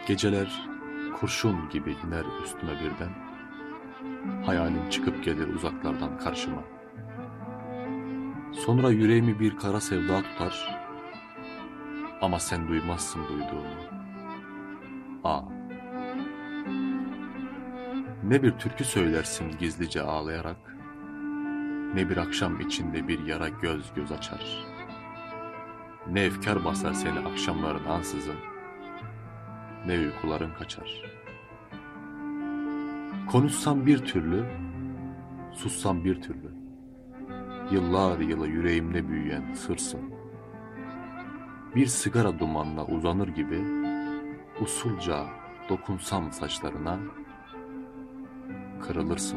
Geceler kurşun gibi iner üstüme birden. Hayalim çıkıp gelir uzaklardan karşıma. Sonra yüreğimi bir kara sevda tutar. Ama sen duymazsın duyduğumu. Ah, ne bir türkü söylersin gizlice ağlayarak, ne bir akşam içinde bir yara göz göz açar. Ne efkar basar seni akşamların ansızın, ne uykuların kaçar. Konuşsam bir türlü, sussam bir türlü. Yıllar yılı yüreğimde büyüyen sırsın. Bir sigara dumanla uzanır gibi usulca dokunsam saçlarına kırılırsın.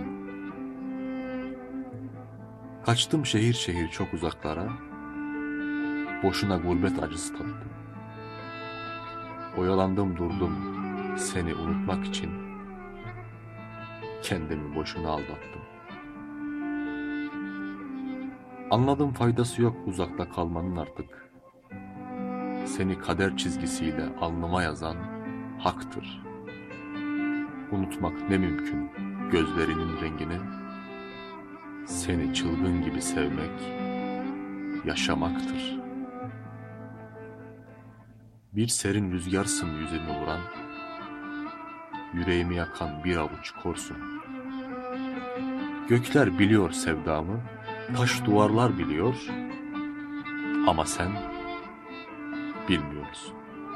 Kaçtım şehir şehir çok uzaklara, boşuna gurbet acısı tattım. Oyalandım durdum seni unutmak için, kendimi boşuna aldattım. Anladım faydası yok uzakta kalmanın artık. Seni kader çizgisiyle alnıma yazan haktır. Unutmak ne mümkün gözlerinin rengini, seni çılgın gibi sevmek yaşamaktır. Bir serin rüzgarsın yüzümü vuran, yüreğimi yakan bir avuç korsun. Gökler biliyor sevdamı, taş duvarlar biliyor, ama sen bilmiyorsun.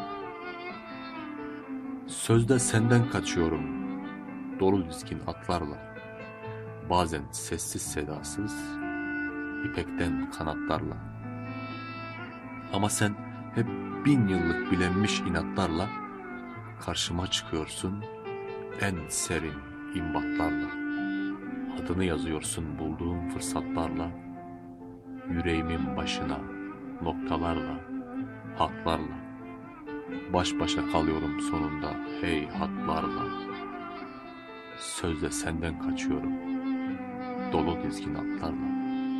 Sözde senden kaçıyorum dolu dizgin atlarla, bazen sessiz sedasız ipekten kanatlarla. Ama sen hep 1000 yıllık bilenmiş inatlarla karşıma çıkıyorsun en serin imbatlarla. Adını yazıyorsun bulduğum fırsatlarla, yüreğimin başına noktalarla, hatlarla. Baş başa kalıyorum sonunda hey hatlarla. Sözde senden kaçıyorum dolu dizgin atlarla.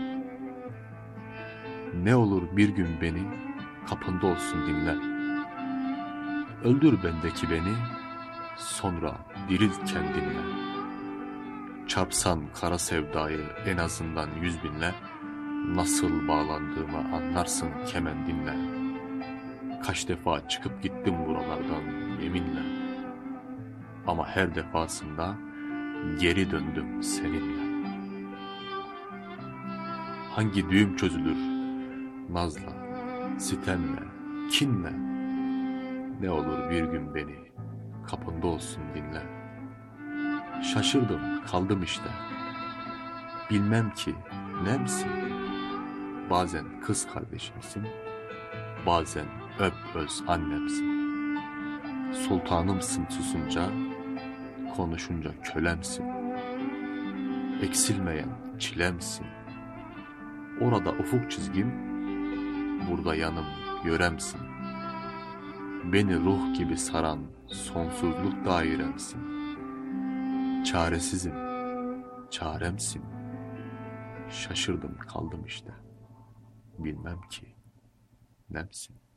Ne olur bir gün beni kapında olsun dinle. Öldür bendeki beni, sonra dirilt kendinle. Çarpsan kara sevdayı en azından 100.000'le, nasıl bağlandığımı anlarsın kemendinle. Kaç defa çıkıp gittim buralardan yeminle, ama her defasında geri döndüm seninle. Hangi düğüm çözülür nazla, sitemle, kinle? Ne olur bir gün beni kapında olsun dinle. Şaşırdım kaldım işte, bilmem ki nemsin. Bazen kız kardeşimsin, bazen öp öz annemsin. Sultanımsın susunca, konuşunca kölemsin. Eksilmeyen çilemsin. Orada ufuk çizgim, burada yanım yöremsin. Beni ruh gibi saran sonsuzluk dairemsin. Çaresizim, çaremsin. Şaşırdım kaldım işte, bilmem ki nemsin.